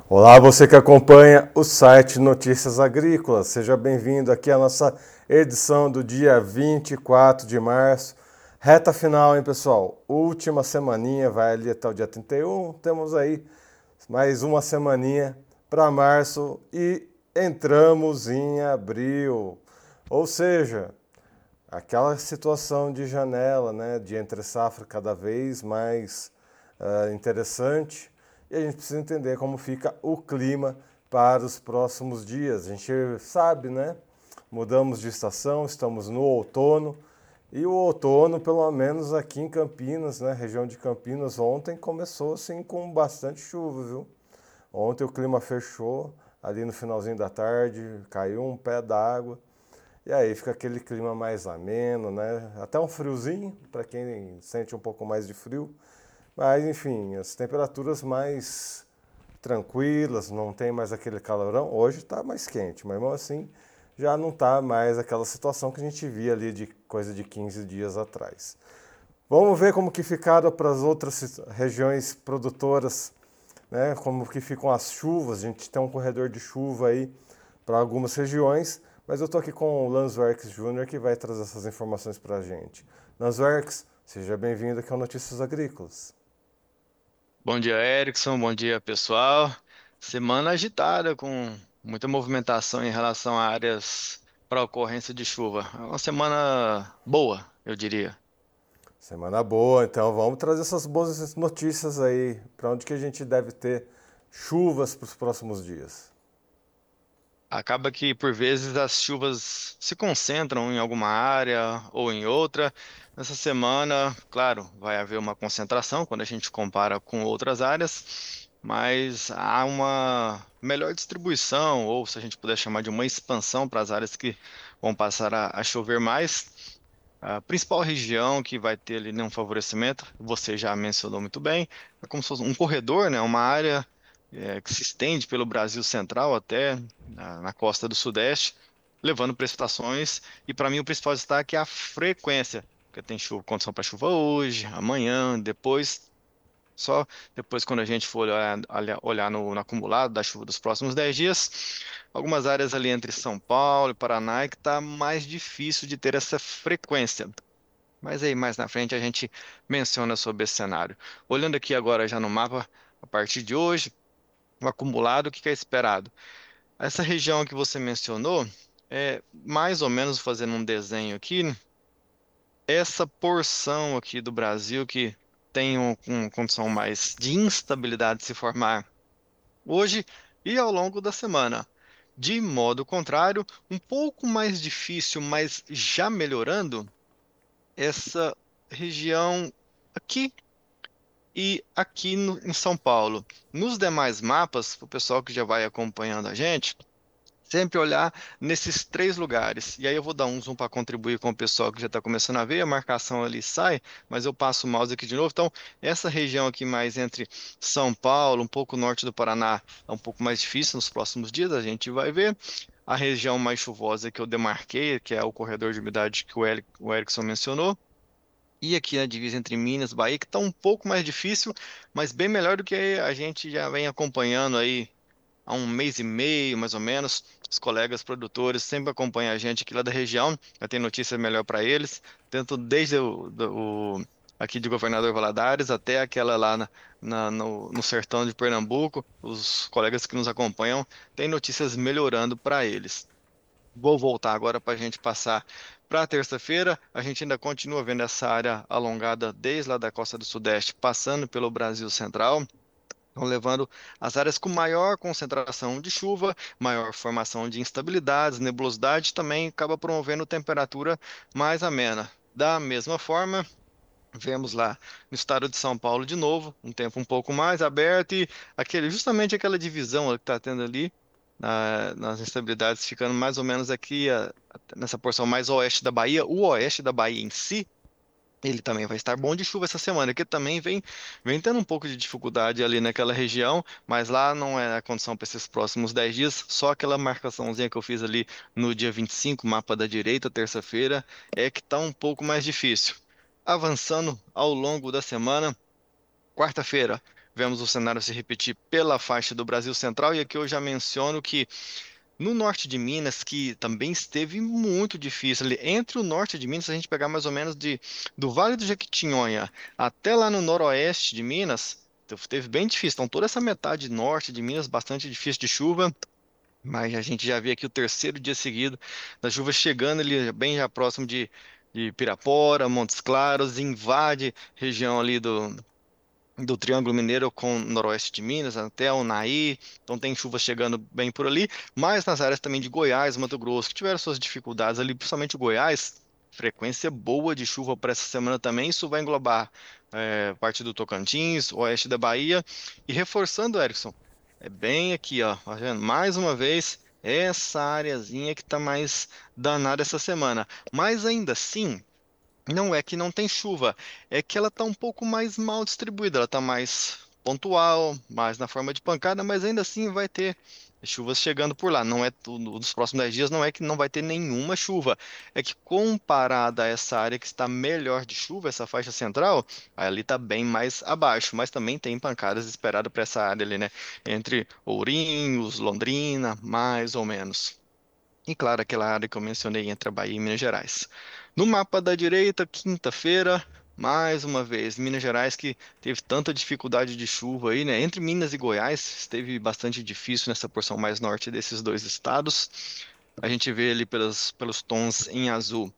Olá, você que acompanha o site Notícias Agrícolas. Seja bem-vindo aqui à nossa edição do dia 24 de março. Reta final, hein, pessoal? Última semaninha, vai ali até o dia 31. Temos aí mais uma semaninha para março e entramos em abril. Ou seja, aquela situação de janela, né, de entre safra cada vez mais interessante, e a gente precisa entender como fica o clima para os próximos dias. A gente sabe, né? Mudamos de estação, estamos no outono, e o outono, pelo menos aqui em Campinas, né, região de Campinas, ontem começou assim com bastante chuva, viu? Ontem o clima fechou, ali no finalzinho da tarde, caiu um pé d'água. E aí fica aquele clima mais ameno, né? Até um friozinho, para quem sente um pouco mais de frio. Mas enfim, as temperaturas mais tranquilas, não tem mais aquele calorão. Hoje está mais quente, mas mesmo assim já não está mais aquela situação que a gente via ali de coisa de 15 dias atrás. Vamos ver como que ficaram para as outras regiões produtoras, né? Como que ficam as chuvas. A gente tem um corredor de chuva aí para algumas regiões, mas eu estou aqui com o Lanzwerks Júnior que vai trazer essas informações para a gente. Lanzwerks, seja bem-vindo aqui ao Notícias Agrícolas. Bom dia, Erickson. Bom dia, pessoal. Semana agitada, com muita movimentação em relação a áreas para ocorrência de chuva. É uma semana boa, eu diria. Semana boa, então vamos trazer essas boas notícias aí. Para onde que a gente deve ter chuvas para os próximos dias? Acaba que, por vezes, as chuvas se concentram em alguma área ou em outra. Nessa semana, claro, vai haver uma concentração quando a gente compara com outras áreas, mas há uma melhor distribuição, ou se a gente puder chamar de uma expansão para as áreas que vão passar a chover mais. A principal região que vai ter ali, né, um favorecimento, você já mencionou muito bem, é como se fosse um corredor, né, uma área que se estende pelo Brasil Central até na costa do Sudeste, levando precipitações. E para mim o principal destaque é a frequência, porque tem chuva, condição para chuva hoje, amanhã, depois. Só depois, quando a gente for olhar no acumulado da chuva dos próximos 10 dias, algumas áreas ali entre São Paulo e Paraná é que está mais difícil de ter essa frequência. Mas aí mais na frente a gente menciona sobre esse cenário. Olhando aqui agora já no mapa, a partir de hoje, o acumulado, o que que é esperado? Essa região que você mencionou, é mais ou menos fazendo um desenho aqui, essa porção aqui do Brasil que tem uma condição mais de instabilidade se formar hoje e ao longo da semana. De modo contrário, um pouco mais difícil, mas já melhorando, essa região aqui e aqui em São Paulo. Nos demais mapas, o pessoal que já vai acompanhando a gente, sempre olhar nesses três lugares. E aí eu vou dar um zoom para contribuir com o pessoal que já está começando a ver, a marcação ali sai, mas eu passo o mouse aqui de novo. Então, essa região aqui mais entre São Paulo, um pouco norte do Paraná, é um pouco mais difícil nos próximos dias, a gente vai ver. A região mais chuvosa que eu demarquei, que é o corredor de umidade que o Erickson mencionou. E aqui na divisa entre Minas e Bahia, que está um pouco mais difícil, mas bem melhor do que a gente já vem acompanhando aí há um mês e meio, mais ou menos. Os colegas produtores sempre acompanham a gente aqui lá da região, já tem notícia melhor para eles, tanto desde aqui de Governador Valadares até aquela lá no sertão de Pernambuco. Os colegas que nos acompanham têm notícias melhorando para eles. Vou voltar agora para a gente passar para terça-feira. A gente ainda continua vendo essa área alongada desde lá da costa do Sudeste, passando pelo Brasil Central. Estão levando as áreas com maior concentração de chuva, maior formação de instabilidades, nebulosidade, também acaba promovendo temperatura mais amena. Da mesma forma, vemos lá no estado de São Paulo de novo, um tempo um pouco mais aberto e justamente aquela divisão que está tendo ali nas instabilidades, ficando mais ou menos aqui nessa porção mais oeste da Bahia. O oeste da Bahia em si ele também vai estar bom de chuva essa semana, que também vem tendo um pouco de dificuldade ali naquela região, mas lá não é a condição para esses próximos 10 dias, só aquela marcaçãozinha que eu fiz ali no dia 25, mapa da direita, terça-feira, é que está um pouco mais difícil. Avançando ao longo da semana, quarta-feira, vemos o cenário se repetir pela faixa do Brasil Central, e aqui eu já menciono que no norte de Minas, que também esteve muito difícil ali, entre o norte de Minas, se a gente pegar mais ou menos do Vale do Jequitinhonha até lá no noroeste de Minas, teve bem difícil. Então, toda essa metade norte de Minas, bastante difícil de chuva. Mas a gente já vê aqui o terceiro dia seguido da chuva chegando ali bem já próximo de Pirapora, Montes Claros, invade região ali do Triângulo Mineiro com noroeste de Minas até o Unaí. Então tem chuva chegando bem por ali, mas nas áreas também de Goiás, Mato Grosso, que tiveram suas dificuldades ali, principalmente o Goiás, frequência boa de chuva para essa semana também. Isso vai englobar parte do Tocantins, oeste da Bahia. E reforçando, Erickson, é bem aqui, ó, tá vendo? Mais uma vez, essa areazinha que tá mais danada essa semana. Mas ainda assim, não é que não tem chuva, é que ela está um pouco mais mal distribuída, ela está mais pontual, mais na forma de pancada, mas ainda assim vai ter chuvas chegando por lá. Não é tudo, nos próximos 10 dias não é que não vai ter nenhuma chuva, é que comparada a essa área que está melhor de chuva, essa faixa central, ali está bem mais abaixo, mas também tem pancadas esperadas para essa área ali, né? Entre Ourinhos, Londrina, mais ou menos. E claro, aquela área que eu mencionei entre a Bahia e Minas Gerais. No mapa da direita, quinta-feira, mais uma vez, Minas Gerais que teve tanta dificuldade de chuva aí, né? Entre Minas e Goiás, esteve bastante difícil nessa porção mais norte desses dois estados. A gente vê ali pelos tons em azul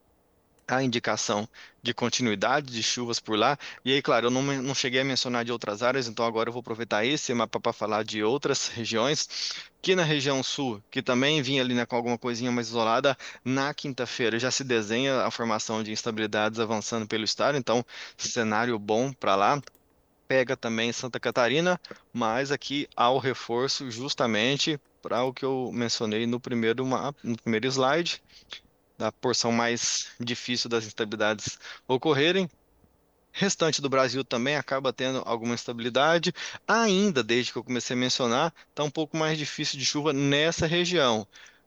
a indicação de continuidade de chuvas por lá. E aí, claro, eu não cheguei a mencionar de outras áreas, então agora eu vou aproveitar esse mapa para falar de outras regiões. Que na região sul, que também vinha ali, né, com alguma coisinha mais isolada, na quinta-feira já se desenha a formação de instabilidades avançando pelo estado, então cenário bom para lá. Pega também Santa Catarina, mas aqui há o reforço justamente para o que eu mencionei no primeiro mapa, no primeiro slide da porção mais difícil das instabilidades ocorrerem. Restante do Brasil também acaba tendo alguma instabilidade. Ainda, desde que eu comecei a mencionar, está um pouco mais difícil de chuva nessa região.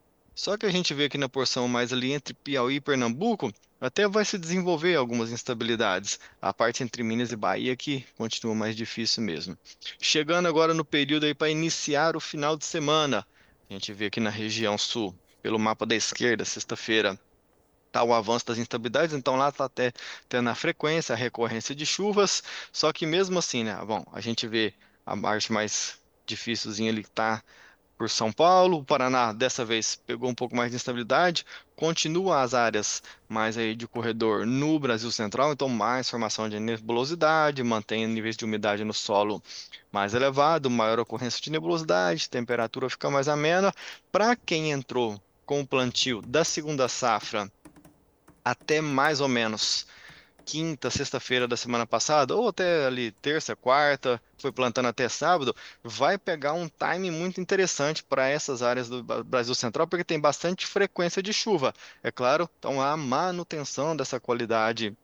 Só que a gente vê aqui na porção mais ali entre Piauí e Pernambuco, até vai se desenvolver algumas instabilidades. A parte entre Minas e Bahia que continua mais difícil mesmo. Chegando agora no período aí para iniciar o final de semana, a gente vê aqui na região sul, pelo mapa da esquerda, sexta-feira tá o avanço das instabilidades, então lá está até tendo a frequência, a recorrência de chuvas, só que mesmo assim, né? Bom, a gente vê a parte mais difícilzinha ali que tá por São Paulo, o Paraná dessa vez pegou um pouco mais de instabilidade, continua as áreas mais aí de corredor no Brasil Central, então mais formação de nebulosidade, mantém níveis de umidade no solo mais elevado, maior ocorrência de nebulosidade, temperatura fica mais amena. Para quem entrou com o plantio da segunda safra até mais ou menos quinta, sexta-feira da semana passada, ou até ali terça, quarta, foi plantando até sábado, vai pegar um time muito interessante para essas áreas do Brasil Central, porque tem bastante frequência de chuva. É claro, então a manutenção dessa qualidade.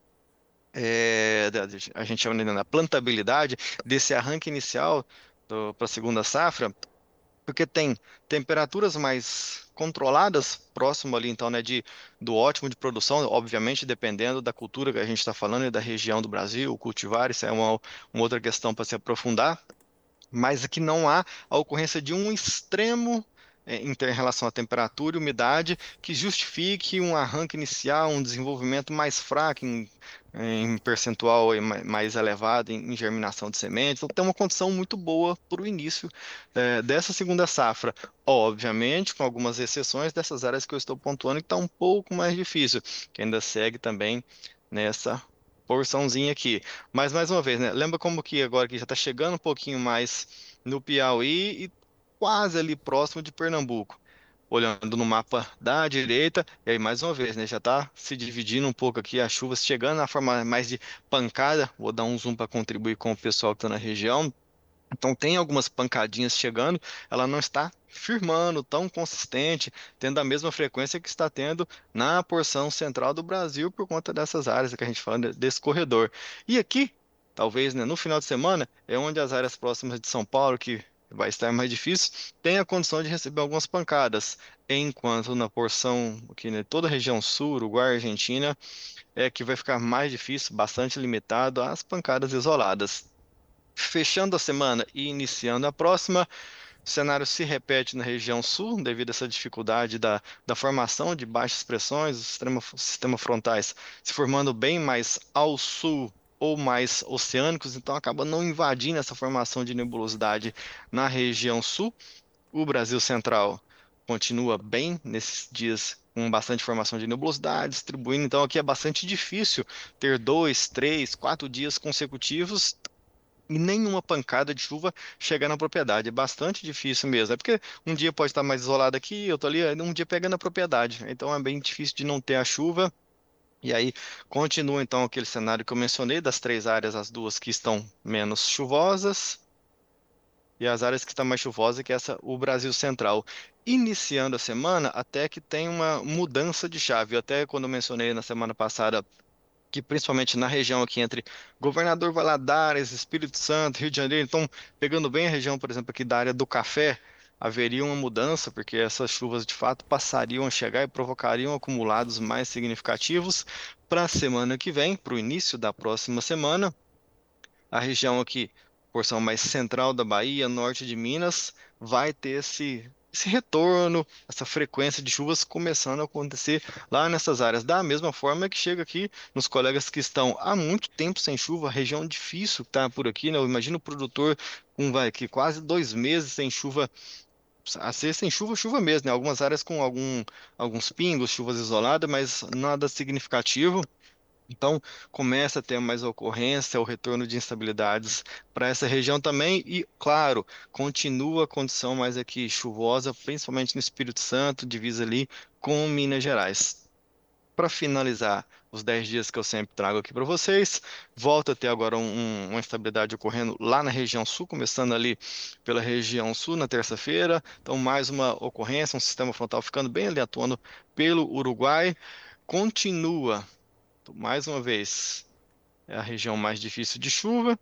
A gente chama ainda da plantabilidade desse arranque inicial para a segunda safra, porque tem temperaturas mais controladas, próximo ali então, né, do ótimo de produção, obviamente dependendo da cultura que a gente está falando e da região do Brasil, cultivar, isso é uma outra questão para se aprofundar, mas aqui não há a ocorrência de um extremo em relação à temperatura e umidade que justifique um arranque inicial, um desenvolvimento mais fraco em percentual aí mais elevado em germinação de sementes. Então tem uma condição muito boa para o início dessa segunda safra. Obviamente, com algumas exceções dessas áreas que eu estou pontuando que está um pouco mais difícil, que ainda segue também nessa porçãozinha aqui. Mas mais uma vez, né? Lembra como que agora que já está chegando um pouquinho mais no Piauí e quase ali próximo de Pernambuco. Olhando no mapa da direita, e aí mais uma vez, né? Já está se dividindo um pouco aqui as chuvas chegando na forma mais de pancada. Vou dar um zoom para contribuir com o pessoal que está na região. Então tem algumas pancadinhas chegando, ela não está firmando tão consistente, tendo a mesma frequência que está tendo na porção central do Brasil por conta dessas áreas que a gente fala desse corredor. E aqui, talvez, né, no final de semana, é onde as áreas próximas de São Paulo, que vai estar mais difícil, tem a condição de receber algumas pancadas, enquanto na porção aqui, né, toda a região sul, Uruguai, Argentina, é que vai ficar mais difícil, bastante limitado às pancadas isoladas. Fechando a semana e iniciando a próxima, o cenário se repete na região sul, devido a essa dificuldade da formação de baixas pressões, os sistemas frontais se formando bem mais ao sul ou mais oceânicos, então acaba não invadindo essa formação de nebulosidade na região sul. O Brasil Central continua bem nesses dias com bastante formação de nebulosidade, distribuindo, então aqui é bastante difícil ter 2, 3, 4 dias consecutivos e nenhuma pancada de chuva chegar na propriedade. É bastante difícil mesmo. É porque um dia pode estar mais isolado aqui, eu tô ali, aí um dia pegando a propriedade. Então é bem difícil de não ter a chuva. E aí continua então aquele cenário que eu mencionei das três áreas, as duas que estão menos chuvosas e as áreas que estão mais chuvosas, que é o Brasil Central. Iniciando a semana, até que tem uma mudança de chave. Até quando eu mencionei na semana passada que principalmente na região aqui entre Governador Valadares, Espírito Santo, Rio de Janeiro, então pegando bem a região, por exemplo, aqui da área do café, haveria uma mudança, porque essas chuvas de fato passariam a chegar e provocariam acumulados mais significativos para a semana que vem, para o início da próxima semana. A região aqui, porção mais central da Bahia, norte de Minas, vai ter esse retorno, essa frequência de chuvas começando a acontecer lá nessas áreas. Da mesma forma que chega aqui nos colegas que estão há muito tempo sem chuva, região difícil que está por aqui, né? Eu imagino o produtor com vai, que quase 2 meses sem chuva. A ser sem chuva, chuva mesmo, né? Algumas áreas com alguns pingos, chuvas isoladas, mas nada significativo. Então, começa a ter mais ocorrência, o retorno de instabilidades para essa região também, e, claro, continua a condição mais aqui chuvosa, principalmente no Espírito Santo, divisa ali com Minas Gerais. Para finalizar os 10 dias que eu sempre trago aqui para vocês, volta a ter agora uma instabilidade ocorrendo lá na região sul, começando ali pela região sul na terça-feira. Então, mais uma ocorrência, um sistema frontal ficando bem ali atuando pelo Uruguai. Continua mais uma vez, é a região mais difícil de chuva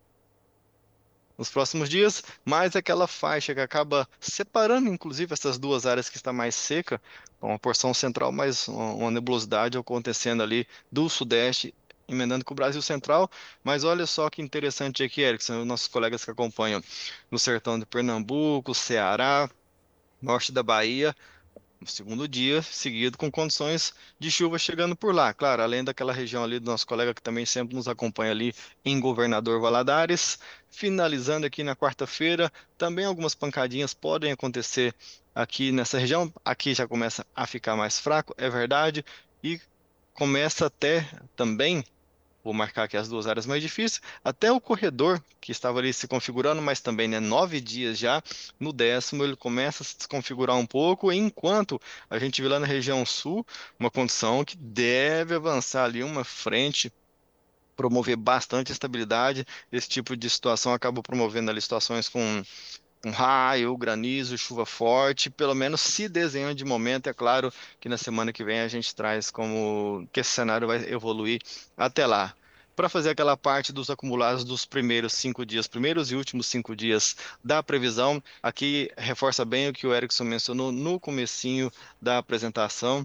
nos próximos dias, mas aquela faixa que acaba separando, inclusive, essas duas áreas que está mais seca, uma porção central, mais uma nebulosidade acontecendo ali do sudeste, emendando com o Brasil Central. Mas olha só que interessante aqui, Erickson, os nossos colegas que acompanham no sertão de Pernambuco, Ceará, norte da Bahia, no segundo dia seguido com condições de chuva chegando por lá. Claro, além daquela região ali do nosso colega que também sempre nos acompanha ali em Governador Valadares. Finalizando aqui na quarta-feira, também algumas pancadinhas podem acontecer aqui nessa região. Aqui já começa a ficar mais fraco, é verdade, e começa até também. Vou marcar aqui as duas áreas mais difíceis. Até o corredor, que estava ali se configurando, mas também, né, 9 dias já, no 10º ele começa a se desconfigurar um pouco, enquanto a gente vê lá na região sul uma condição que deve avançar ali uma frente, promover bastante estabilidade. Esse tipo de situação acaba promovendo ali situações com um raio, granizo, chuva forte, pelo menos se desenhando de momento. É claro que na semana que vem a gente traz como que esse cenário vai evoluir até lá. Para fazer aquela parte dos acumulados dos primeiros 5 dias, primeiros e últimos 5 dias da previsão, aqui reforça bem o que o Erickson mencionou no comecinho da apresentação.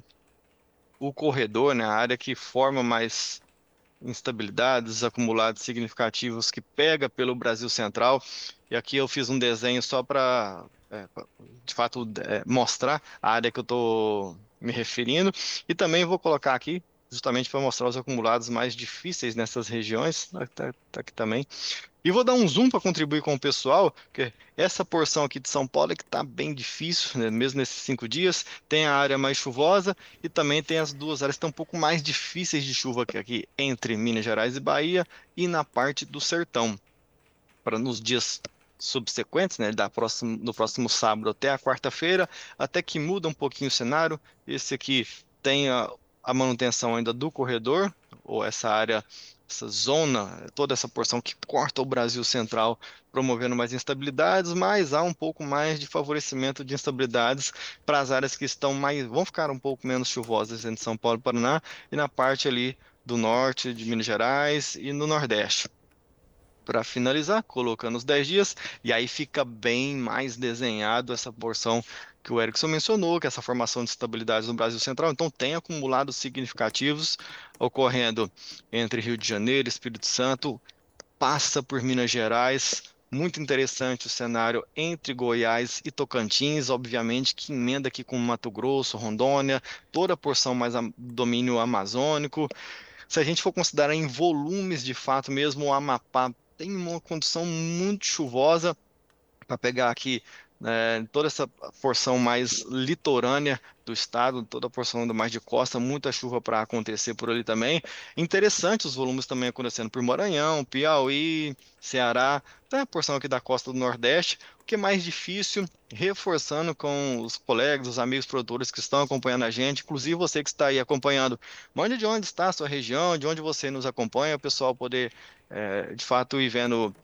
O corredor, né, a área que forma mais instabilidades, acumulados significativos que pega pelo Brasil Central. E aqui eu fiz um desenho só para, de fato, mostrar a área que eu estou me referindo. E também vou colocar aqui, justamente para mostrar os acumulados mais difíceis nessas regiões. Tá aqui também. E vou dar um zoom para contribuir com o pessoal, porque essa porção aqui de São Paulo é que está bem difícil, né? Mesmo nesses 5 dias. Tem a área mais chuvosa e também tem as duas áreas que estão um pouco mais difíceis de chuva aqui entre Minas Gerais e Bahia e na parte do sertão. Para nos dias subsequentes, né, do próximo sábado até a quarta-feira, até que muda um pouquinho o cenário. Esse aqui tem a manutenção ainda do corredor, ou essa área, essa zona, toda essa porção que corta o Brasil Central, promovendo mais instabilidades, mas há um pouco mais de favorecimento de instabilidades para as áreas que estão mais, vão ficar um pouco menos chuvosas entre São Paulo e Paraná, e na parte ali do norte de Minas Gerais e no Nordeste. Para finalizar, colocando os 10 dias, e aí fica bem mais desenhado essa porção que o Erickson mencionou, que é essa formação de estabilidade no Brasil Central. Então, tem acumulados significativos ocorrendo entre Rio de Janeiro, Espírito Santo, passa por Minas Gerais, Muito interessante o cenário entre Goiás e Tocantins, obviamente, que emenda aqui com Mato Grosso, Rondônia, toda a porção mais domínio amazônico. Se a gente for considerar em volumes de fato, mesmo o Amapá tem uma condição muito chuvosa para pegar aqui toda essa porção mais litorânea do estado, toda a porção mais de costa, muita chuva para acontecer por ali também. Interessante os volumes também acontecendo por Maranhão, Piauí, Ceará, até a porção aqui da costa do Nordeste. O que é mais difícil, reforçando com os colegas, os amigos produtores que estão acompanhando a gente, inclusive você que está aí acompanhando, mande de onde está a sua região, de onde você nos acompanha, o pessoal poder, de fato, ir vendo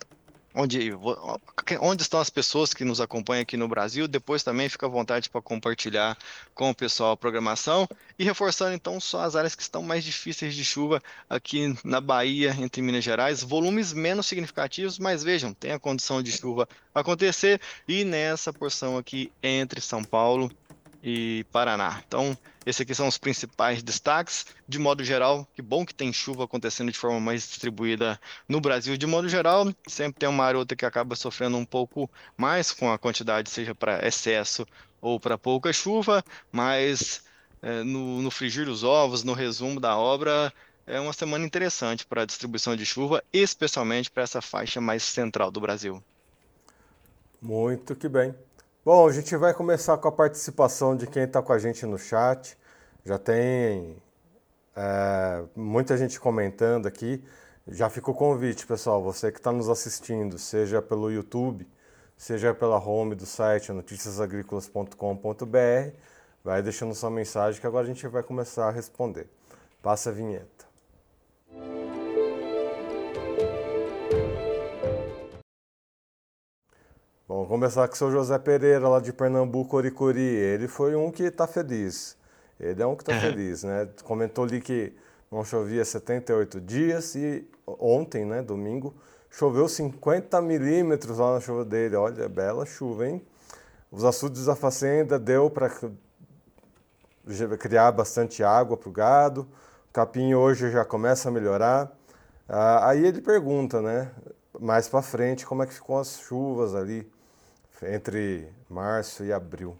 onde estão as pessoas que nos acompanham aqui no Brasil. Depois também fica à vontade para compartilhar com o pessoal a programação. E reforçando então só as áreas que estão mais difíceis de chuva aqui na Bahia, entre Minas Gerais. Volumes menos significativos, mas vejam, tem a condição de chuva acontecer. E nessa porção aqui entre São Paulo e Paraná. Então, esses aqui são os principais destaques. De modo geral, que bom que tem chuva acontecendo de forma mais distribuída no Brasil. De modo geral, sempre tem uma área ou outra que acaba sofrendo um pouco mais com a quantidade, seja para excesso ou para pouca chuva, mas no frigir dos ovos, no resumo da obra, é uma semana interessante para a distribuição de chuva, especialmente para essa faixa mais central do Brasil. Muito que bem. Bom, a gente vai começar com a participação de quem está com a gente no chat. Já tem muita gente comentando aqui. Já fica o convite, pessoal. Você que está nos assistindo, seja pelo YouTube, seja pela home do site noticiasagricolas.com.br, vai deixando sua mensagem que agora a gente vai começar a responder. Passa a vinheta. Bom, vamos começar com o seu José Pereira, lá de Pernambuco, Oricuri. Ele foi um que está feliz. Ele é um que está feliz, né? Comentou ali que não chovia 78 dias e ontem, né, domingo, choveu 50 milímetros lá na chuva dele. Olha, bela chuva, hein? Os açudes da fazenda deu para criar bastante água para o gado. O capim hoje já começa a melhorar. Aí ele pergunta, né, mais para frente, como é que ficou as chuvas ali entre março e abril.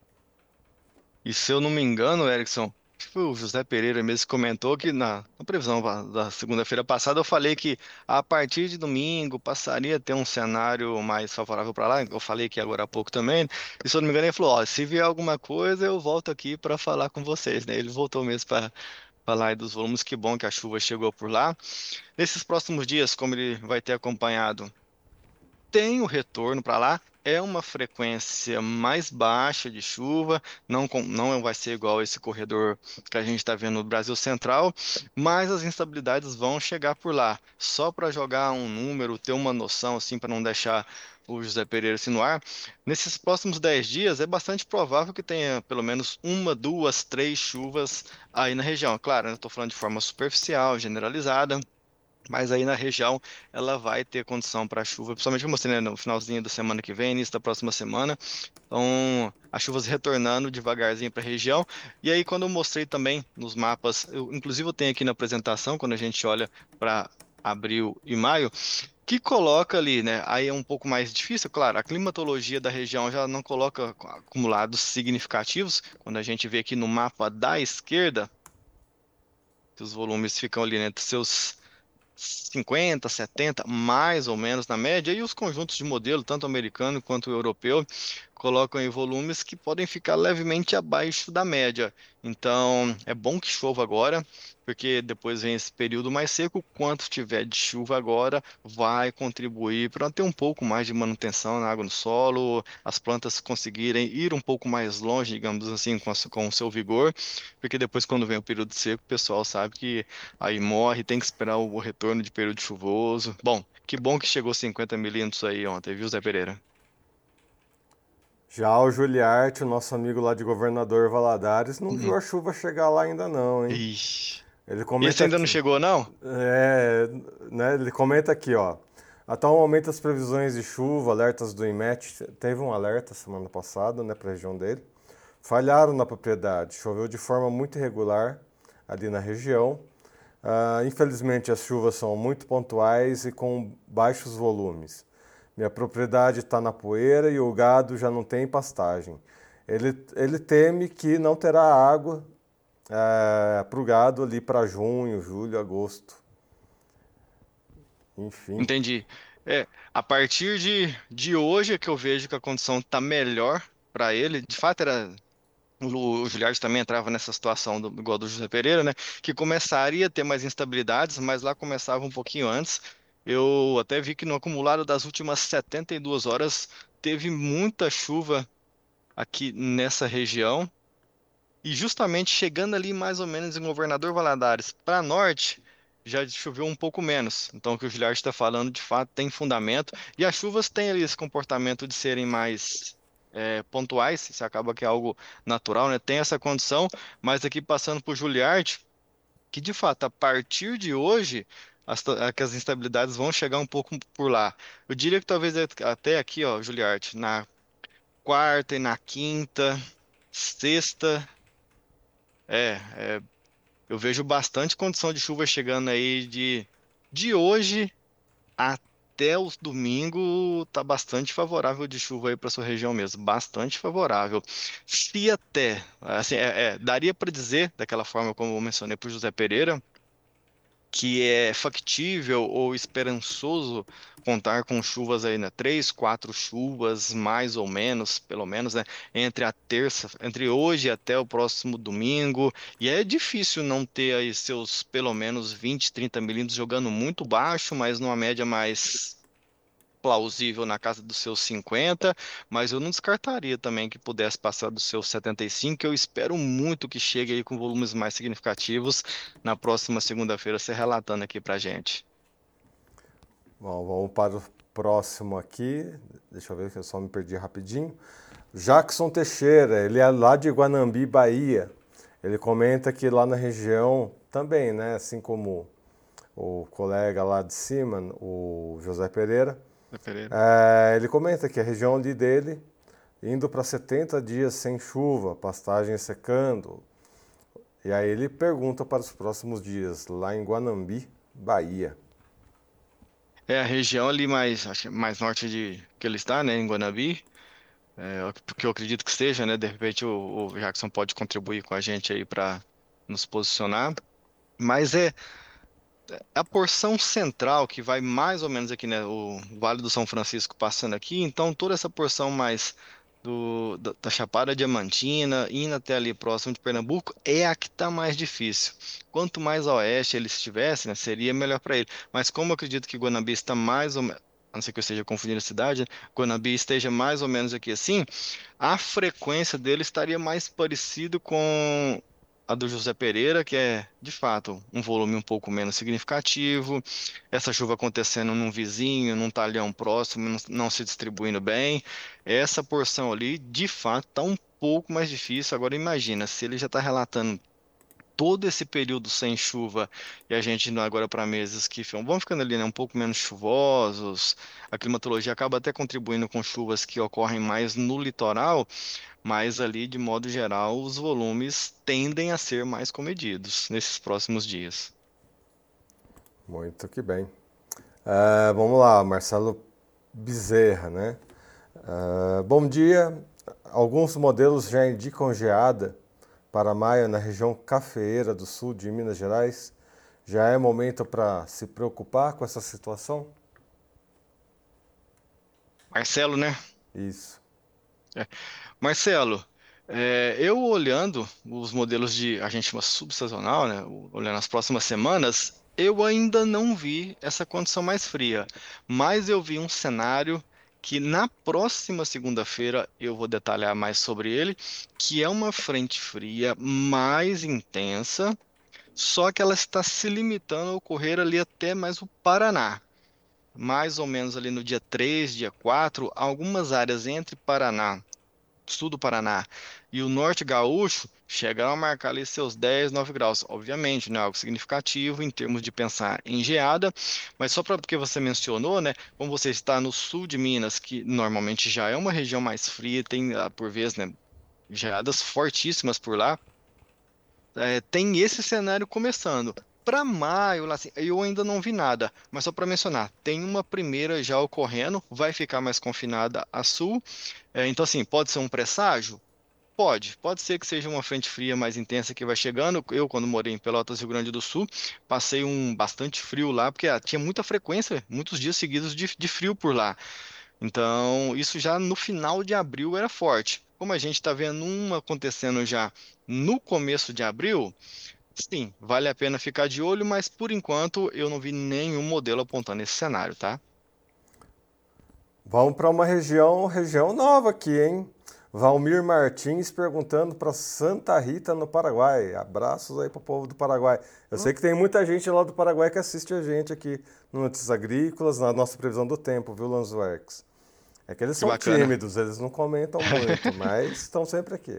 E se eu não me engano, Erickson, acho que foi o José Pereira mesmo que comentou que na previsão da segunda-feira passada eu falei que a partir de domingo passaria a ter um cenário mais favorável para lá. Eu falei aqui agora há pouco também. E se eu não me engano, ele falou: ó, se vier alguma coisa, eu volto aqui para falar com vocês, né? Ele voltou mesmo para falar aí dos volumes. Que bom que a chuva chegou por lá. Nesses próximos dias, como ele vai ter acompanhado, tem o retorno para lá. É uma frequência mais baixa de chuva, não vai ser igual esse corredor que a gente está vendo no Brasil Central, mas as instabilidades vão chegar por lá. Só para jogar um número, ter uma noção, assim, para não deixar o José Pereira assim no ar, nesses próximos 10 dias é bastante provável que tenha pelo menos uma, duas, três chuvas aí na região. Claro, eu estou falando de forma superficial, generalizada. Mas aí na região ela vai ter condição para chuva, principalmente como você, né, no finalzinho da semana que vem, início da próxima semana. Então, as chuvas retornando devagarzinho para a região. E aí, quando eu mostrei também nos mapas, inclusive eu tenho aqui na apresentação, quando a gente olha para abril e maio, que coloca ali, né? Aí é um pouco mais difícil, claro, a climatologia da região já não coloca acumulados significativos. Quando a gente vê aqui no mapa da esquerda, que os volumes ficam ali entre seus 50, 70, mais ou menos na média, e os conjuntos de modelo, tanto americano quanto europeu, colocam em volumes que podem ficar levemente abaixo da média. Então, é bom que chova agora, porque depois vem esse período mais seco. Quanto tiver de chuva agora, vai contribuir para ter um pouco mais de manutenção na água no solo, as plantas conseguirem ir um pouco mais longe, digamos assim, com o seu vigor, porque depois, quando vem o período seco, o pessoal sabe que aí morre, tem que esperar o retorno de período chuvoso. Bom, que bom que chegou 50 milímetros aí ontem, viu, Zé Pereira? Já o Juliarte, o nosso amigo lá de Governador Valadares, não viu Uhum. a chuva chegar lá ainda não, hein? Ixi. Ele Esse comenta ainda não aqui, chegou, não? ele comenta aqui, ó. Atualmente as previsões de chuva, alertas do IMET, teve um alerta semana passada, né, para a região dele, falharam na propriedade. Choveu de forma muito irregular ali na região. Infelizmente as chuvas são muito pontuais e com baixos volumes. Minha propriedade está na poeira e o gado já não tem pastagem. Ele teme que não terá água para o gado ali para junho, julho, agosto. Enfim. Entendi. A partir de hoje é que eu vejo que a condição está melhor para ele. De fato, o Giliard também entrava nessa situação igual do José Pereira, né? Que começaria a ter mais instabilidades, mas lá começava um pouquinho antes. Eu até vi que no acumulado das últimas 72 horas teve muita chuva aqui nessa região. E justamente chegando ali mais ou menos em Governador Valadares para norte, já choveu um pouco menos. Então o que o Giliard está falando de fato tem fundamento. E as chuvas têm ali esse comportamento de serem mais pontuais, isso acaba que é algo natural, né? Tem essa condição, mas aqui passando por Giliard, que de fato a partir de hoje que as instabilidades vão chegar um pouco por lá. Eu diria que talvez até aqui, ó, Giliard, na quarta e na quinta, sexta. É, é, eu vejo bastante condição de chuva chegando aí de hoje até o domingo, tá bastante favorável de chuva aí para sua região mesmo, bastante favorável. Se até, assim, daria para dizer, daquela forma como eu mencionei para José Pereira, que é factível ou esperançoso contar com chuvas aí, né? Três, quatro chuvas, mais ou menos, pelo menos, né? Entre hoje até o próximo domingo. E é difícil não ter aí seus pelo menos 20, 30 milímetros jogando muito baixo, mas numa média mais plausível na casa dos seus 50, mas eu não descartaria também que pudesse passar dos seus 75. Eu espero muito que chegue aí com volumes mais significativos na próxima segunda-feira, você relatando aqui pra gente. Bom, vamos para o próximo aqui. Deixa eu ver que eu só me perdi rapidinho. Jackson Teixeira, ele é lá de Guanambi, Bahia. Ele comenta que lá na região também, né, assim como o colega lá de cima, o José Pereira, Zé Pereira. ele comenta que a região ali dele indo para 70 dias sem chuva, pastagem secando. E aí ele pergunta para os próximos dias, lá em Guanambi, Bahia. É a região ali mais, acho que mais norte de que ele está, né, em Guanabi, porque eu acredito que seja, né, de repente o Jackson pode contribuir com a gente aí para nos posicionar, mas é a porção central que vai mais ou menos aqui, né? O Vale do São Francisco passando aqui, então toda essa porção mais da Chapada Diamantina, indo até ali próximo de Pernambuco, é a que está mais difícil. Quanto mais a oeste ele estivesse, né, seria melhor para ele. Mas como eu acredito que Guanabi está mais ou menos, a não ser que eu esteja confundindo a cidade, né, Guanabi esteja mais ou menos aqui assim, a frequência dele estaria mais parecido com a do José Pereira, que é, de fato, um volume um pouco menos significativo, essa chuva acontecendo num vizinho, num talhão próximo, não se distribuindo bem. Essa porção ali, de fato, está um pouco mais difícil. Agora, imagina, se ele já está relatando todo esse período sem chuva e a gente indo agora para meses que vão ficando ali, né, um pouco menos chuvosos, a climatologia acaba até contribuindo com chuvas que ocorrem mais no litoral, mas ali, de modo geral, os volumes tendem a ser mais comedidos nesses próximos dias. Muito que bem. Vamos lá, Marcelo Bezerra, né? Bom dia. Alguns modelos já indicam geada para maio na região cafeeira do sul de Minas Gerais. Já é momento para se preocupar com essa situação? Marcelo, né? Isso. É. Marcelo, eu olhando os modelos de, a gente chama subsazonal, né? Olhando as próximas semanas, eu ainda não vi essa condição mais fria, mas eu vi um cenário que na próxima segunda-feira eu vou detalhar mais sobre ele, que é uma frente fria mais intensa, só que ela está se limitando a ocorrer ali até mais o Paraná. Mais ou menos ali no dia 3, dia 4, algumas áreas entre Paraná, sul do Paraná e o norte gaúcho chegaram a marcar ali seus 10, 9 graus. Obviamente, não é algo significativo em termos de pensar em geada, mas só para porque você mencionou, né? Como você está no sul de Minas, que normalmente já é uma região mais fria, tem por vezes, né, geadas fortíssimas por lá. Tem esse cenário começando. Para maio, lá assim, eu ainda não vi nada, mas só para mencionar, tem uma primeira já ocorrendo, vai ficar mais confinada a sul. Então, assim, pode ser um presságio? Pode ser que seja uma frente fria mais intensa que vai chegando. Eu, quando morei em Pelotas, Rio Grande do Sul, passei um bastante frio lá, porque tinha muita frequência, muitos dias seguidos de frio por lá. Então, isso já no final de abril era forte. Como a gente está vendo uma acontecendo já no começo de abril, sim, vale a pena ficar de olho, mas por enquanto eu não vi nenhum modelo apontando esse cenário, tá? Vamos para uma região nova aqui, hein? Valmir Martins perguntando para Santa Rita, no Paraguai. Abraços aí para o povo do Paraguai. Eu sei que tem muita gente lá do Paraguai que assiste a gente aqui no Notícias Agrícolas, na nossa previsão do tempo, viu, Lanzwerks? É que eles Que são bacana. tímidos, eles não comentam muito, mas estão sempre aqui.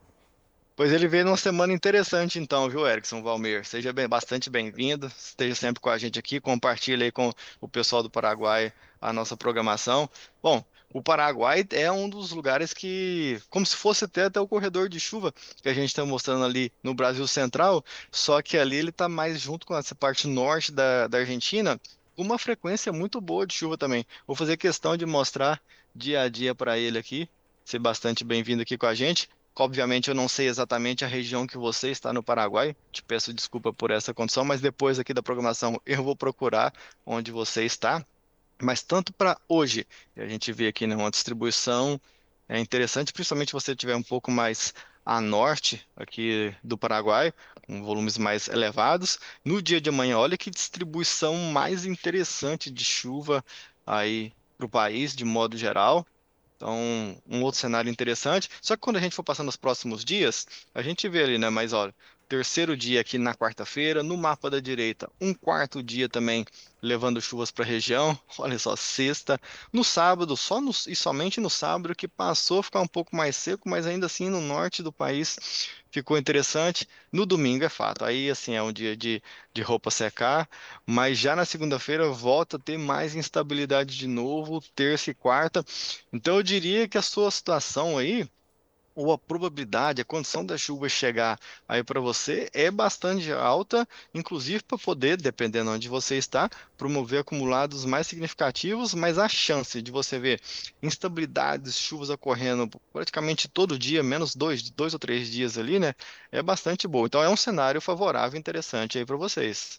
Pois ele veio numa semana interessante então, viu, Erickson Valmir? Seja bastante bem-vindo, esteja sempre com a gente aqui, compartilhe aí com o pessoal do Paraguai a nossa programação. Bom, o Paraguai é um dos lugares que, como se fosse até o corredor de chuva que a gente está mostrando ali no Brasil Central, só que ali ele está mais junto com essa parte norte da Argentina, com uma frequência muito boa de chuva também. Vou fazer questão de mostrar dia a dia para ele aqui, ser bastante bem-vindo aqui com a gente. Obviamente, eu não sei exatamente a região que você está no Paraguai. Te peço desculpa por essa condição, mas depois aqui da programação eu vou procurar onde você está. Mas tanto para hoje, e a gente vê aqui, né, uma distribuição interessante, principalmente se você estiver um pouco mais a norte aqui do Paraguai, com volumes mais elevados. No dia de amanhã, olha que distribuição mais interessante de chuva aí para o país, de modo geral. Então, um outro cenário interessante. Só que quando a gente for passando os próximos dias, a gente vê ali, né? Mas olha, terceiro dia aqui na quarta-feira, no mapa da direita, um quarto dia também levando chuvas para a região. Olha só, sexta. No sábado, e somente no sábado que passou a ficar um pouco mais seco, mas ainda assim no norte do país ficou interessante. No domingo é fato. Aí, assim, é um dia de roupa secar. Mas já na segunda-feira volta a ter mais instabilidade de novo, terça e quarta. Então eu diria que a sua situação aí, ou a probabilidade, a condição da chuva chegar aí para você é bastante alta, inclusive para poder, dependendo onde você está, promover acumulados mais significativos, mas a chance de você ver instabilidades, chuvas ocorrendo praticamente todo dia, menos dois ou três dias ali, né, é bastante boa. Então é um cenário favorável, e interessante aí para vocês.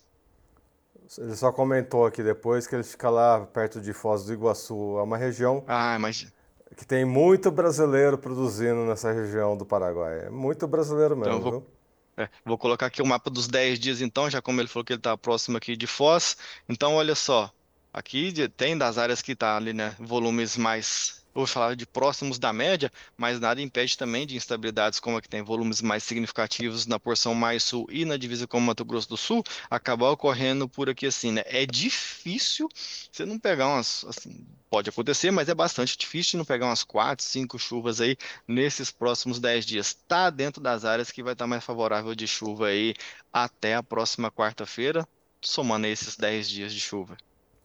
Ele só comentou aqui depois que ele fica lá perto de Foz do Iguaçu. É uma região Ah, mas que tem muito brasileiro produzindo nessa região do Paraguai. É muito brasileiro então eu mesmo, vou viu? vou colocar aqui o mapa dos 10 dias, então, já como ele falou que ele está próximo aqui de Foz. Então, olha só, aqui tem das áreas que está ali, né, volumes mais, eu vou falar de próximos da média, mas nada impede também de instabilidades, como aqui tem volumes mais significativos na porção mais sul e na divisa com Mato Grosso do Sul, acabar ocorrendo por aqui assim, né? É difícil você não pegar umas, assim, pode acontecer, mas é bastante difícil de não pegar umas 4, 5 chuvas aí nesses próximos 10 dias. Está dentro das áreas que vai estar mais favorável de chuva aí até a próxima quarta-feira, somando esses 10 dias de chuva.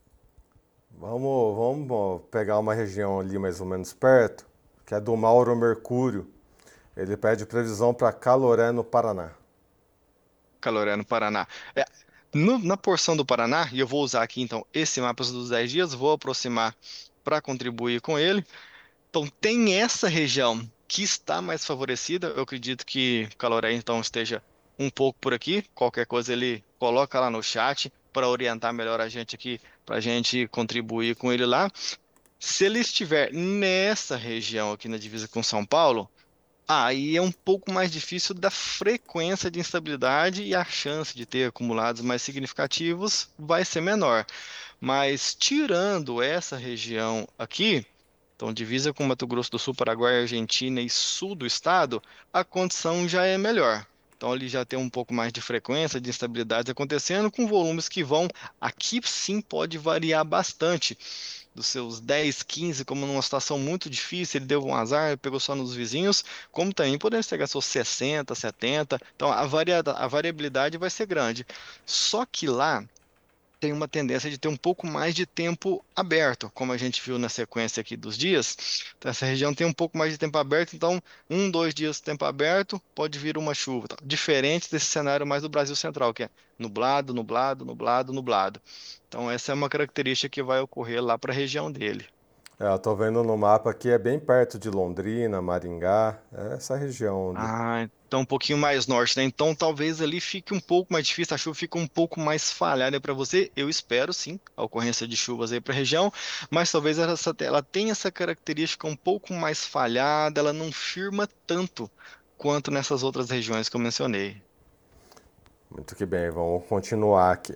Vamos pegar uma região ali mais ou menos perto, que é do Mauro Mercúrio. Ele pede previsão para Caloré, no Paraná. Caloré no Paraná. É, na porção do Paraná, e eu vou usar aqui então esse mapa dos 10 dias, vou aproximar para contribuir com ele. Então tem essa região que está mais favorecida. Eu acredito que Caloré então esteja um pouco por aqui. Qualquer coisa ele coloca lá no chat para orientar melhor a gente aqui, para a gente contribuir com ele lá. Se ele estiver nessa região aqui na divisa com São Paulo, aí é um pouco mais difícil da frequência de instabilidade e a chance de ter acumulados mais significativos vai ser menor. Mas tirando essa região aqui, então divisa com Mato Grosso do Sul, Paraguai, Argentina e sul do estado, a condição já é melhor. Então ali já tem um pouco mais de frequência de instabilidades acontecendo, com volumes que vão, aqui sim pode variar bastante dos seus 10, 15, como numa situação muito difícil, ele deu um azar, pegou só nos vizinhos, como também podendo pegar seus 60, 70. Então a variabilidade vai ser grande. Só que lá tem uma tendência de ter um pouco mais de tempo aberto, como a gente viu na sequência aqui dos dias. Então, essa região tem um pouco mais de tempo aberto, então, 2 dias de tempo aberto, pode vir uma chuva, tá? Diferente desse cenário mais do Brasil Central, que é nublado, nublado, nublado, nublado. Então, essa é uma característica que vai ocorrer lá para a região dele. Eu tô vendo no mapa aqui, é bem perto de Londrina, Maringá, é essa região. Ah, então um pouquinho mais norte, né? Então talvez ali fique um pouco mais difícil, a chuva fica um pouco mais falhada para você. Eu espero sim a ocorrência de chuvas aí para a região, mas talvez ela tenha essa característica um pouco mais falhada, ela não firma tanto quanto nessas outras regiões que eu mencionei. Muito que bem, vamos continuar aqui.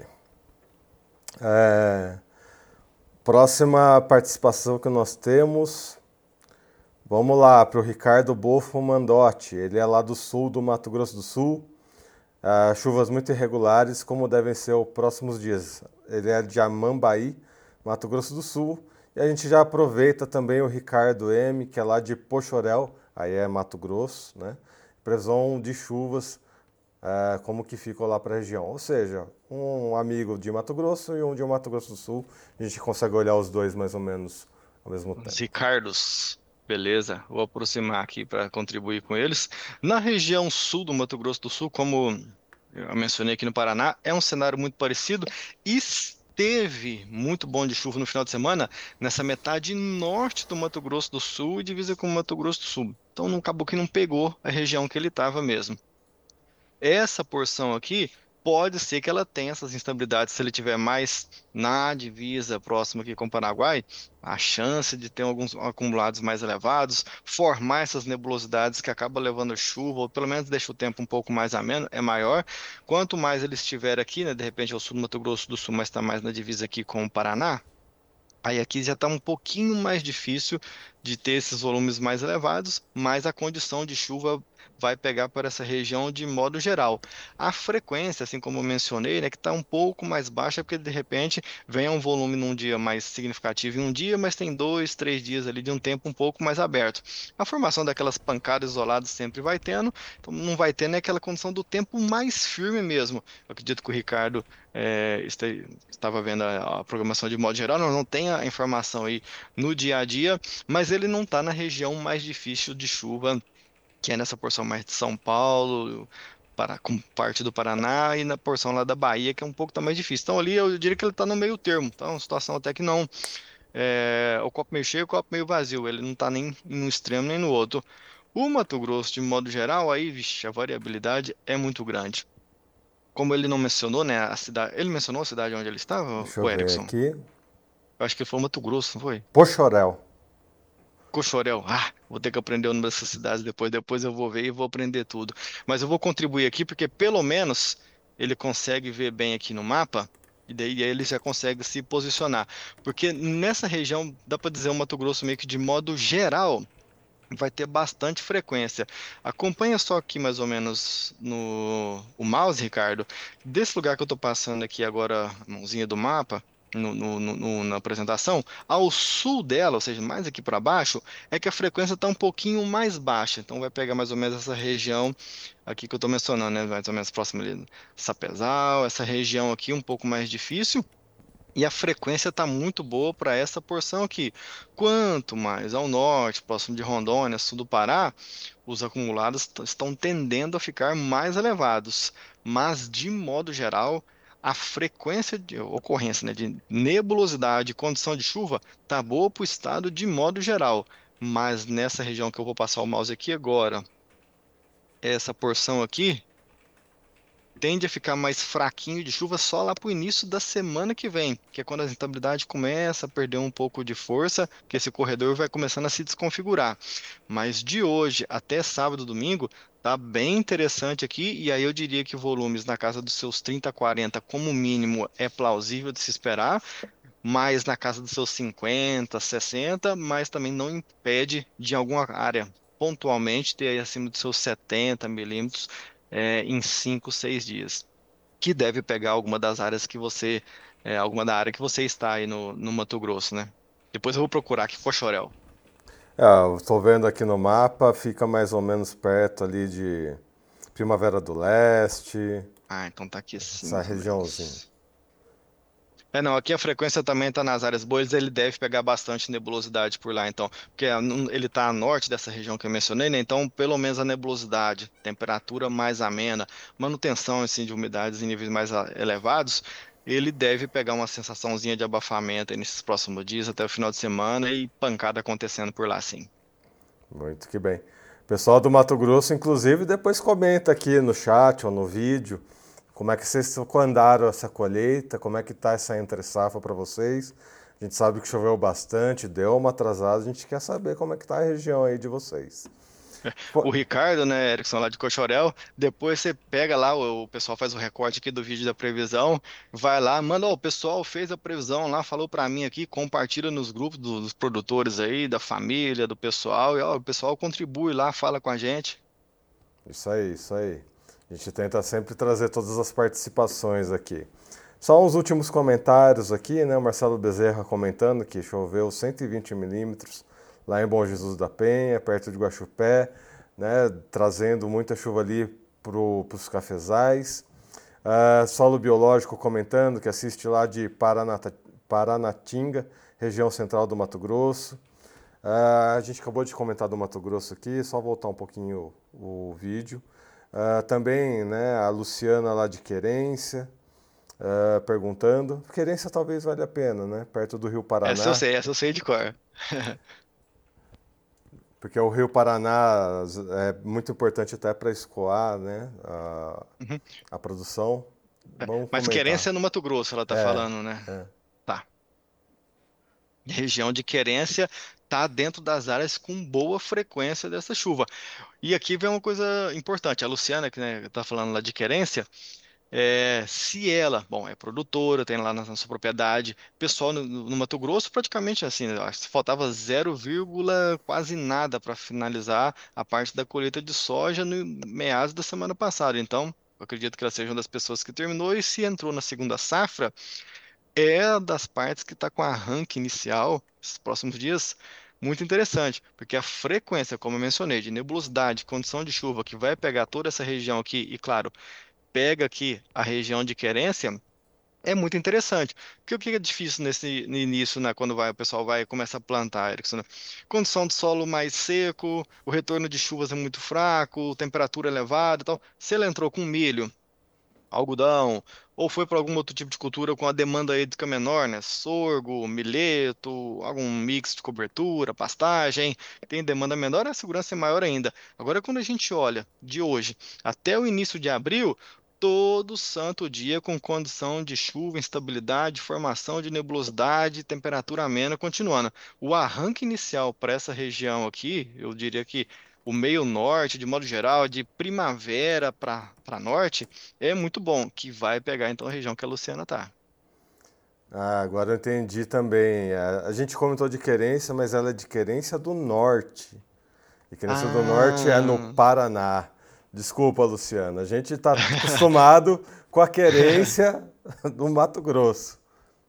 É, próxima participação que nós temos, vamos lá para o Ricardo Bofo Mandotti. Ele é lá do sul do Mato Grosso do Sul. Chuvas muito irregulares, como devem ser os próximos dias. Ele é de Amambaí, Mato Grosso do Sul. E a gente já aproveita também o Ricardo M, que é lá de Poxorel, aí é Mato Grosso, né? Previsão de chuvas, como que ficou lá para a região. Ou seja, um amigo de Mato Grosso e um de Mato Grosso do Sul. A gente consegue olhar os dois mais ou menos ao mesmo Os tempo. Ricardos, beleza? Vou aproximar aqui para contribuir com eles. Na região sul do Mato Grosso do Sul, como eu mencionei aqui no Paraná, é um cenário muito parecido. Esteve muito bom de chuva no final de semana nessa metade norte do Mato Grosso do Sul e divisa com o Mato Grosso do Sul. Então não acabou que não pegou a região que ele estava mesmo. Essa porção aqui pode ser que ela tenha essas instabilidades se ele tiver mais na divisa próxima aqui com o Paraguai, a chance de ter alguns acumulados mais elevados, formar essas nebulosidades que acabam levando chuva, ou pelo menos deixa o tempo um pouco mais ameno, é maior. Quanto mais ele estiver aqui, né, de repente ao sul do Mato Grosso do Sul, mas está mais na divisa aqui com o Paraná, aí aqui já está um pouquinho mais difícil de ter esses volumes mais elevados, mas a condição de chuva vai pegar por essa região de modo geral. A frequência, assim como eu mencionei, né, que está um pouco mais baixa, porque de repente vem um volume num dia mais significativo em um dia, mas tem 2, 3 dias ali de um tempo um pouco mais aberto. A formação daquelas pancadas isoladas sempre vai tendo, então não vai ter, né, aquela condição do tempo mais firme mesmo. Eu acredito que o Ricardo estava vendo a programação de modo geral, nós não tem a informação aí no dia a dia, mas ele não está na região mais difícil de chuva, que é nessa porção mais de São Paulo, com parte do Paraná, e na porção lá da Bahia, que é um pouco tá mais difícil. Então ali eu diria que ele está no meio termo, tá uma situação até que não o copo meio cheio, o copo meio vazio, ele não está nem no extremo nem no outro. O Mato Grosso, de modo geral, aí, vixe, a variabilidade é muito grande. Como ele não mencionou, né, a cidade. Ele mencionou a cidade onde ele estava, Deixa eu o ver Erickson? aqui. Eu acho que ele falou Mato Grosso, não foi? Poxorel. Cochorel. Ah, vou ter que aprender o nome dessas cidades depois. Depois eu vou ver e vou aprender tudo. Mas eu vou contribuir aqui porque pelo menos ele consegue ver bem aqui no mapa. E daí ele já consegue se posicionar. Porque nessa região, dá para dizer o Mato Grosso meio que de modo geral, vai ter bastante frequência. Acompanha só aqui mais ou menos no o mouse, Ricardo. Desse lugar que eu estou passando aqui agora, a mãozinha do mapa, na apresentação, ao sul dela, ou seja, mais aqui para baixo, é que a frequência está um pouquinho mais baixa. Então vai pegar mais ou menos essa região aqui que eu estou mencionando, né? Mais ou menos próximo ali de Sapezal, essa região aqui um pouco mais difícil. E a frequência está muito boa para essa porção aqui. Quanto mais ao norte, próximo de Rondônia, sul do Pará, os acumulados estão tendendo a ficar mais elevados. Mas, de modo geral, a frequência de ocorrência, né, de nebulosidade e condição de chuva está boa para o estado de modo geral. Mas nessa região que eu vou passar o mouse aqui agora, essa porção aqui tende a ficar mais fraquinho de chuva só lá para o início da semana que vem, que é quando a instabilidade começa a perder um pouco de força, que esse corredor vai começando a se desconfigurar. Mas de hoje até sábado, domingo, tá bem interessante aqui, e aí eu diria que volumes na casa dos seus 30, 40, como mínimo, é plausível de se esperar, mas na casa dos seus 50, 60, mas também não impede de alguma área pontualmente ter aí acima dos seus 70 milímetros em 5, 6 dias, que deve pegar alguma das áreas que alguma da área que você está aí no Mato Grosso, né? Depois eu vou procurar aqui Cochorel. Eu estou vendo aqui no mapa, fica mais ou menos perto ali de Primavera do Leste, Ah, então tá aqui assim, essa mais ou regiãozinha. menos. Não, aqui a frequência também está nas áreas boas, ele deve pegar bastante nebulosidade por lá, então, porque ele está a norte dessa região que eu mencionei, né? Então, pelo menos a nebulosidade, temperatura mais amena, manutenção assim, de umidades em níveis mais elevados, ele deve pegar uma sensaçãozinha de abafamento aí nesses próximos dias, até o final de semana, e pancada acontecendo por lá, sim. Muito que bem. Pessoal do Mato Grosso, inclusive, depois comenta aqui no chat ou no vídeo como é que vocês andaram essa colheita, como é que tá essa entre-safra para vocês. A gente sabe que choveu bastante, deu uma atrasada, a gente quer saber como é que tá a região aí de vocês. O Pô, Ricardo, né, Erickson, lá de Cochorel, depois você pega lá, o pessoal faz o recorte aqui do vídeo da previsão, vai lá, manda, ó, o pessoal fez a previsão lá, falou pra mim aqui, compartilha nos grupos dos produtores aí, da família, do pessoal, e ó, o pessoal contribui lá, fala com a gente. isso aí, isso aí. A gente tenta sempre trazer todas as participações aqui. Só uns últimos comentários aqui, né? O Marcelo Bezerra comentando que choveu 120 milímetros lá em Bom Jesus da Penha, perto de Guaxupé, né? Trazendo muita chuva ali para os cafezais. Solo Biológico comentando que assiste lá de Paranatinga, região central do Mato Grosso. A gente acabou de comentar do Mato Grosso aqui, só voltar um pouquinho o vídeo. Também, né, a Luciana lá de Querência, perguntando. Querência talvez valha a pena, né? Perto do Rio Paraná, Essa eu sei de cor. porque o Rio Paraná é muito importante até para escoar, né, Uhum. a produção. Vamos Mas comentar. querência é no Mato Grosso, ela tá É, falando, né? é. Tá. Região de querência tá dentro das áreas com boa frequência dessa chuva. E aqui vem uma coisa importante. A Luciana, que né, tá falando lá de querência, se ela, bom, é produtora, tem lá na sua propriedade, pessoal no Mato Grosso praticamente assim, né, acho que faltava 0, quase nada para finalizar a parte da colheita de soja no meados da semana passada. Então, eu acredito que ela seja uma das pessoas que terminou e se entrou na segunda safra, é das partes que está com arranque inicial, esses próximos dias, muito interessante, porque a frequência, como eu mencionei, de nebulosidade, condição de chuva que vai pegar toda essa região aqui, e claro, pega aqui a região de querência, é muito interessante. Porque o que é difícil nesse no início, né, quando o pessoal vai começa a plantar, Erickson, né? Condição de solo mais seco, o retorno de chuvas é muito fraco, temperatura elevada, e tal. Se ela entrou com milho, algodão, ou foi para algum outro tipo de cultura com a demanda hídrica menor, né? Sorgo, milheto, algum mix de cobertura, pastagem, tem demanda menor, a segurança é maior ainda. Agora, quando a gente olha de hoje até o início de abril, todo santo dia com condição de chuva, instabilidade, formação de nebulosidade, temperatura amena continuando. O arranque inicial para essa região aqui, eu diria que o meio norte, de modo geral, de primavera para norte, é muito bom, que vai pegar então a região que a Luciana tá. Agora eu entendi também. A gente comentou de Querência, mas ela é de Querência do Norte. E Querência do Norte é no Ah, Paraná. Desculpa, Luciana. A gente está acostumado com a querência do Mato Grosso.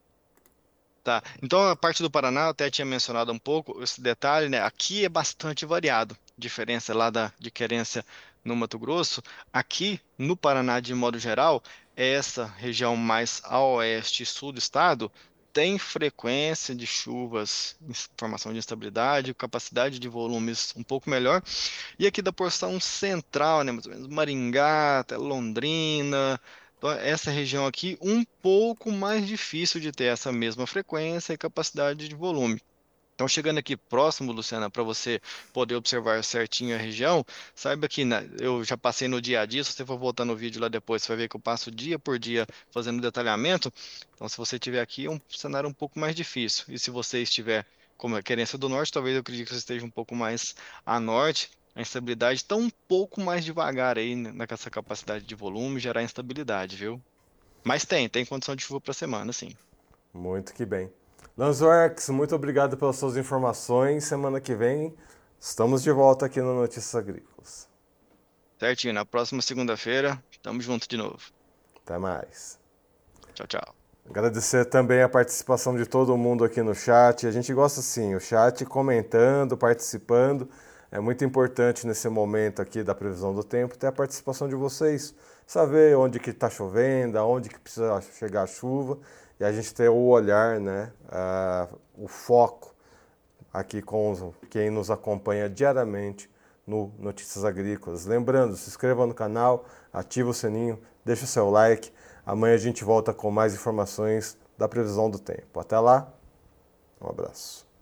tá. Então a parte do Paraná, eu até tinha mencionado um pouco esse detalhe, né? Aqui é bastante variado. Diferença lá de querência no Mato Grosso. Aqui no Paraná, de modo geral, essa região mais a oeste e sul do estado tem frequência de chuvas, formação de instabilidade, capacidade de volumes um pouco melhor. E aqui da porção central, né, mais ou menos Maringá, até Londrina, então, essa região aqui um pouco mais difícil de ter essa mesma frequência e capacidade de volume. Então, chegando aqui próximo, Luciana, para você poder observar certinho a região, saiba que né, eu já passei no dia a dia. Se você for voltar no vídeo lá depois, você vai ver que eu passo dia por dia fazendo detalhamento. Então, se você estiver aqui, é um cenário um pouco mais difícil. E se você estiver como a querência do norte, talvez eu acredite que você esteja um pouco mais a norte. A instabilidade está um pouco mais devagar aí nessa capacidade de volume, gerar instabilidade, viu? Mas tem condição de chuva para semana, sim. Muito que bem. Lanzorx, muito obrigado pelas suas informações. Semana que vem estamos de volta aqui no Notícias Agrícolas. Certinho, na próxima segunda-feira, tamo junto de novo. Até mais. Tchau, tchau. Agradecer também a participação de todo mundo aqui no chat. A gente gosta sim, o chat comentando, participando. É muito importante nesse momento aqui da previsão do tempo ter a participação de vocês, saber onde que está chovendo, aonde que precisa chegar a chuva e a gente ter o olhar, né, o foco aqui com quem nos acompanha diariamente no Notícias Agrícolas. Lembrando, se inscreva no canal, ativa o sininho, deixa o seu like. Amanhã a gente volta com mais informações da previsão do tempo. Até lá, um abraço.